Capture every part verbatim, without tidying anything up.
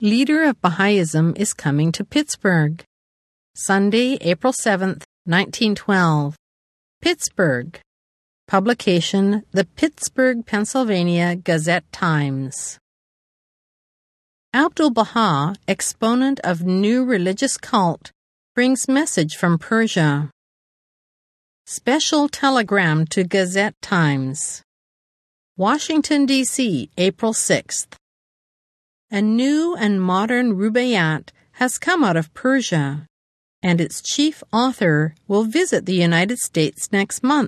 leader of Baha'ism is coming to Pittsburgh. Sunday, April seventh, nineteen twelve. Pittsburgh. Publication, the Pittsburgh, Pennsylvania Gazette-Times. Abdu'l-Baha, exponent of new religious cult, brings message from Persia. Special telegram to Gazette-Times. Washington, D C, April sixth. A new and modern Rubaiyat has come out of Persia, and its chief author will visit the United States next month.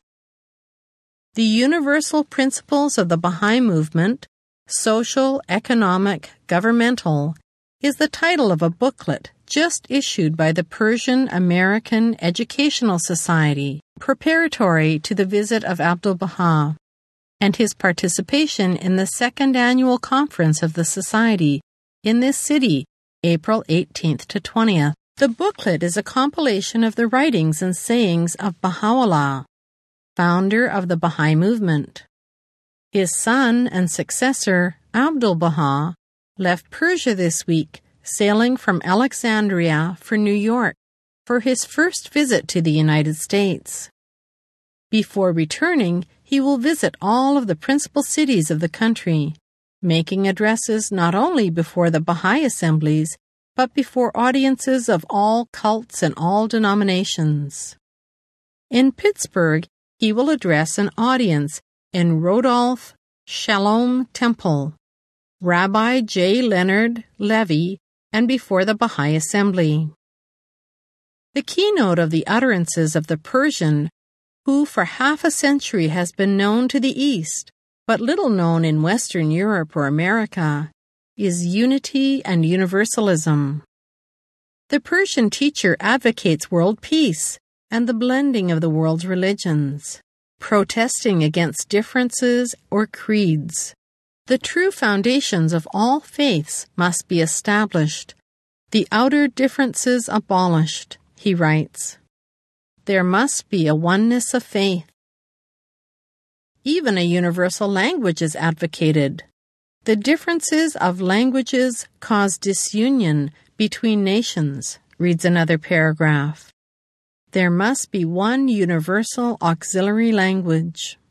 The Universal Principles of the Baha'i Movement, Social, Economic, Governmental, is the title of a booklet just issued by the Persian American Educational Society, preparatory to the visit of Abdu'l-Baha and his participation in the second annual conference of the Society in this city, April eighteenth to twentieth. The booklet is a compilation of the writings and sayings of Baha'u'llah, founder of the Baha'i movement. His son and successor, Abdu'l-Baha, left Persia this week, sailing from Alexandria for New York for his first visit to the United States. Before returning, he will visit all of the principal cities of the country, making addresses not only before the Baha'i assemblies, but before audiences of all cults and all denominations. In Pittsburgh, he will address an audience in Rodolph Shalom Temple, Rabbi J. Leonard Levy, and before the Baha'i Assembly. The keynote of the utterances of the Persian, who for half a century has been known to the East, but little known in Western Europe or America, is unity and universalism. The Persian teacher advocates world peace and the blending of the world's religions, protesting against differences or creeds. The true foundations of all faiths must be established, the outer differences abolished, he writes. There must be a oneness of faith. Even a universal language is advocated. The differences of languages cause disunion between nations, reads another paragraph. There must be one universal auxiliary language.